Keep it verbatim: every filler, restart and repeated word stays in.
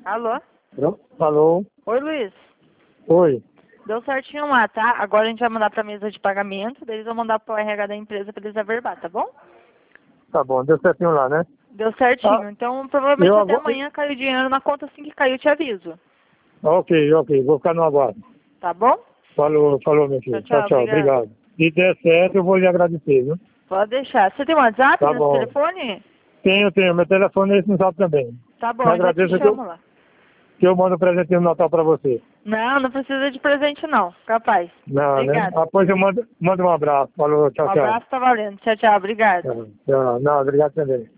Alô? Alô? Oi, Luiz. Oi. Deu certinho lá, tá? Agora a gente vai mandar pra mesa de pagamento, daí eles vão mandar pro R H da empresa pra eles averbar, tá bom? Tá bom, deu certinho lá, né? Deu certinho. Ah, Então, provavelmente eu até agora... amanhã cai o dinheiro na conta, assim que cair eu te aviso. Ok, ok, vou ficar no aguardo. Tá bom? Falou, falou, meu Tchau, filho. Tchau, tchau. tchau, Obrigada. obrigado. Se der certo, eu vou lhe agradecer, viu? Pode deixar. Você tem um WhatsApp Tá nesse bom. telefone? Tenho, tenho, meu telefone é esse no zap também. Tá bom, Me eu já te agradeço que eu, chamo lá. que eu mando um presentinho no Natal pra você. Não, não precisa de presente não. Capaz. Não, né? Obrigada. Após eu mando, mando um abraço. Falou, Um tchau, tchau. abraço, tá valendo. Tchau, tchau. Obrigada. Tchau, tchau. Não, obrigado também.